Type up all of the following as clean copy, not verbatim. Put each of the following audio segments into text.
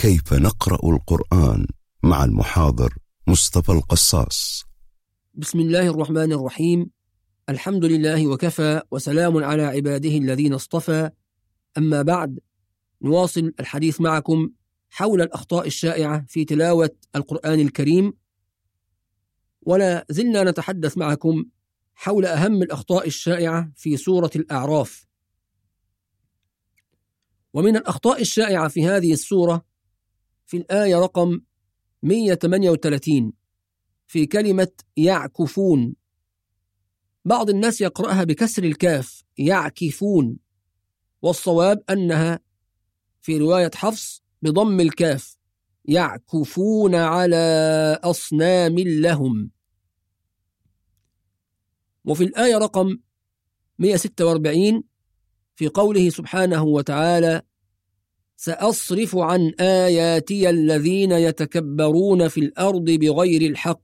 كيف نقرأ القرآن مع المحاضر مصطفى القصاص. بسم الله الرحمن الرحيم. الحمد لله وكفى، وسلام على عباده الذين اصطفى. أما بعد، نواصل الحديث معكم حول الأخطاء الشائعة في تلاوة القرآن الكريم، ولا زلنا نتحدث معكم حول أهم الأخطاء الشائعة في سورة الأعراف. ومن الأخطاء الشائعة في هذه السورة في الآية رقم 138 في كلمة يعكفون. بعض الناس يقرأها بكسر الكاف يعكفون، والصواب أنها في رواية حفص بضم الكاف يعكفون على أصنام لهم. وفي الآية رقم 146 في قوله سبحانه وتعالى سأصرف عن آياتي الذين يتكبرون في الأرض بغير الحق.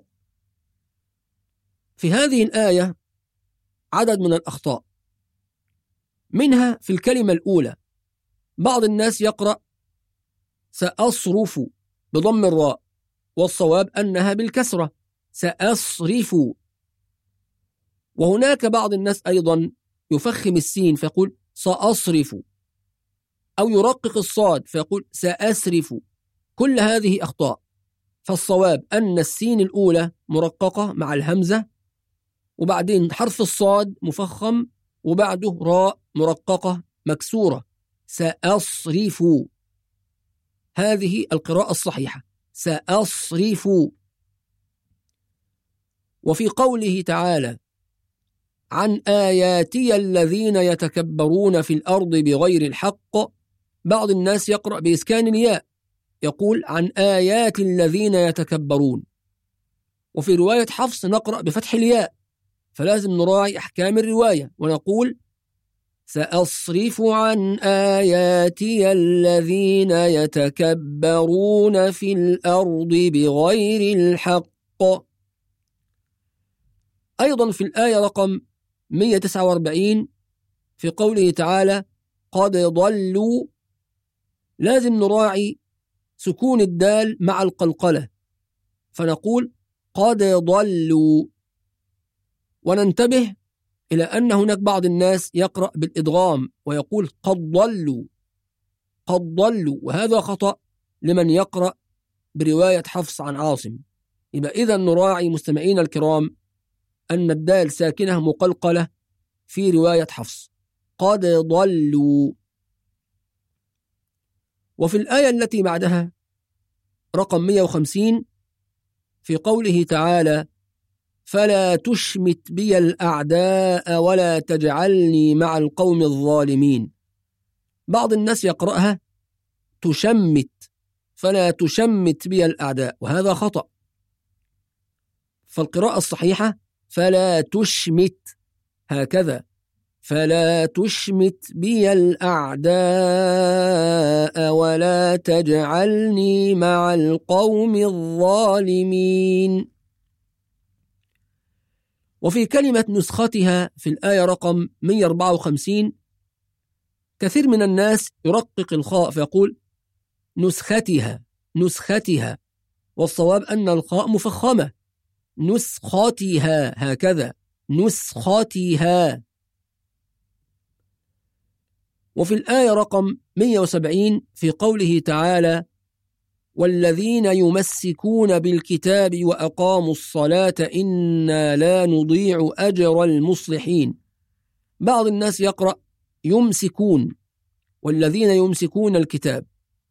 في هذه الآية عدد من الأخطاء، منها في الكلمة الأولى. بعض الناس يقرأ سأصرف بضم الراء، والصواب أنها بالكسرة سأصرف. وهناك بعض الناس أيضا يفخم السين فيقول سأصرف، أو يرقق الصاد فيقول سأسرف. كل هذه أخطاء، فالصواب أن السين الأولى مرققة مع الهمزة، وبعدين حرف الصاد مفخم، وبعده راء مرققة مكسورة سأصرف. هذه القراءة الصحيحة سأصرف. وفي قوله تعالى عن آياتي الذين يتكبرون في الأرض بغير الحق، بعض الناس يقرأ بإسكان الياء يقول عن آيات الذين يتكبرون، وفي رواية حفص نقرأ بفتح الياء، فلازم نراعي أحكام الرواية ونقول سأصرف عن آياتي الذين يتكبرون في الأرض بغير الحق. أيضا في الآية رقم 149 في قوله تعالى قد ضلوا، لازم نراعي سكون الدال مع القلقلة فنقول قد ضلوا. وننتبه إلى أن هناك بعض الناس يقرأ بالإدغام ويقول قد ضلوا قد ضلوا، وهذا خطأ لمن يقرأ برواية حفص عن عاصم. يبقى إذا نراعي مستمعين الكرام أن الدال ساكنة مقلقلة في رواية حفص قد ضلوا. وفي الآية التي بعدها رقم 150 في قوله تعالى فلا تشمت بي الأعداء ولا تجعلني مع القوم الظالمين. بعض الناس يقرأها تشمت، فلا تشمت بي الأعداء، وهذا خطأ. فالقراءة الصحيحة فلا تشمت، هكذا فلا تشمت بي الأعداء ولا تجعلني مع القوم الظالمين. وفي كلمة نسختها في الآية رقم 154 كثير من الناس يرقق الخاء فيقول نسختها نسختها، والصواب أن الخاء مفخمة نسختها، هكذا نسختها. وفي الآية رقم 170 في قوله تعالى والذين يمسكون بالكتاب وأقاموا الصلاة إنا لا نضيع أجر المصلحين. بعض الناس يقرأ يمسكون والذين يمسكون الكتاب،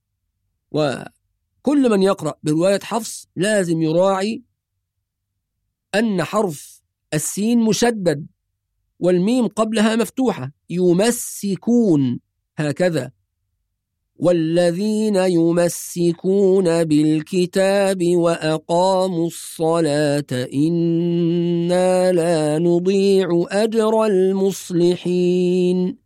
وكل من يقرأ برواية حفص لازم يراعي أن حرف السين مشدد والميم قبلها مفتوحة يمسكون، هكذا والذين يمسكون بالكتاب وأقاموا الصلاة إنا لا نضيع أجر المصلحين.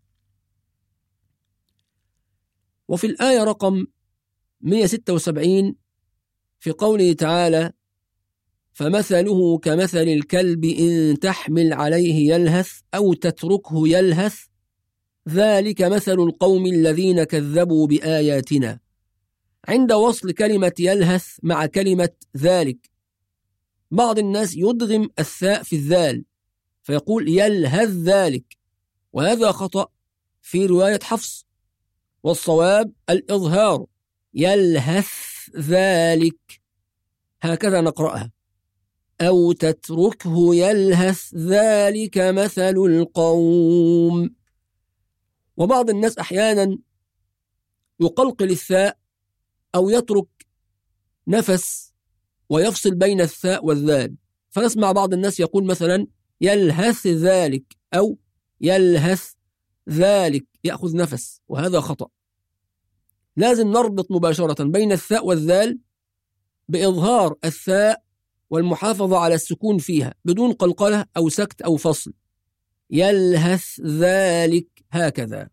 وفي الآية رقم 176 في قوله تعالى فمثله كمثل الكلب إن تحمل عليه يلهث أو تتركه يلهث ذلك مثل القوم الذين كذبوا بآياتنا. عند وصل كلمة يلهث مع كلمة ذلك، بعض الناس يدغم الثاء في الذال فيقول يلهث ذلك، وهذا خطأ في رواية حفص، والصواب الإظهار يلهث ذلك، هكذا نقرأها. أو تتركه يلهث ذلك مثل القوم. وبعض الناس أحيانا يقلقل الثاء أو يترك نفس ويفصل بين الثاء والذال، فنسمع بعض الناس يقول مثلا يلهث ذلك أو يلهث ذلك، يأخذ نفس، وهذا خطأ. لازم نربط مباشرة بين الثاء والذال بإظهار الثاء والمحافظة على السكون فيها بدون قلقلة أو سكت أو فصل. يلهث ذلك، هكذا.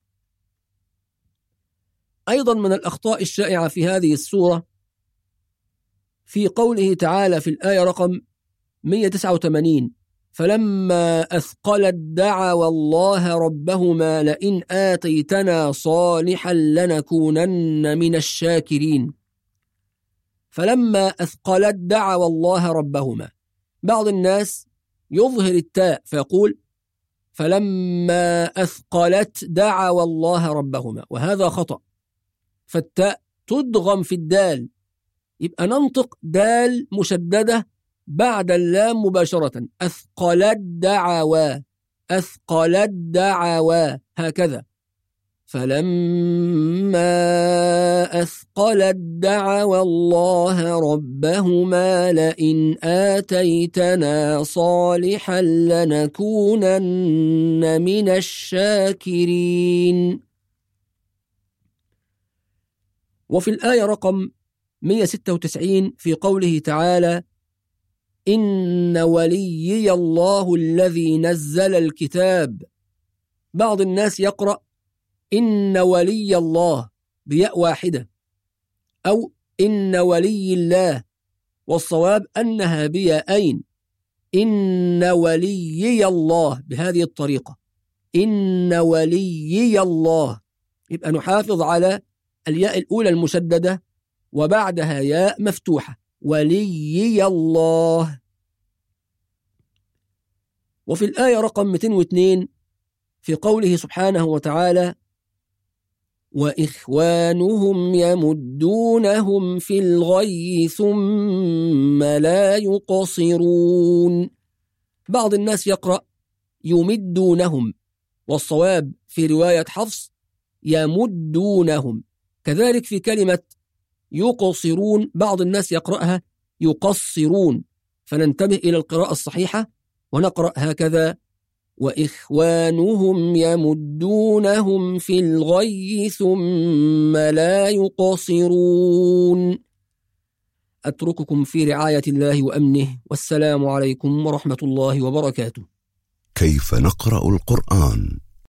أيضا من الأخطاء الشائعة في هذه السورة في قوله تعالى في الآية رقم 189: فلما أثقلت دعوا الله ربهما لئن آتيتنا صالحا لنكونن من الشاكرين. فلما أثقلت دعوا الله ربهما، بعض الناس يظهر التاء فيقول فلما أثقلت دعوا الله ربهما، وهذا خطأ، فالتاء تدغم في الدال، يبقى ننطق دال مشددة بعد اللام مباشرة، أثقلت دعوا، أثقلت دعوا، هكذا. فلما أثقلت دعوا الله ربهما لئن آتيتنا صالحا لنكونن من الشاكرين. وفي الآية رقم 196 في قوله تعالى إن وليي الله الذي نزل الكتاب، بعض الناس يقرأ إن ولي الله بياء واحدة أو إن ولي الله، والصواب أنها بياءين، إن وليي الله بهذه الطريقة، إن وليي الله، يبقى نحافظ على الياء الأولى المشددة وبعدها ياء مفتوحة، وليي الله. وفي الآية رقم 202 في قوله سبحانه وتعالى وإخوانهم يمدونهم في الغي ثم لا يقصرون، بعض الناس يقرأ يمدونهم، والصواب في رواية حفص يمدونهم. كذلك في كلمة يقصرون بعض الناس يقرأها يقصرون، فننتبه إلى القراءة الصحيحة ونقرأ هكذا وإخوانهم يمدونهم في الغي ثم لا يقصرون. أترككم في رعاية الله وأمنه، والسلام عليكم ورحمة الله وبركاته. كيف نقرأ القرآن؟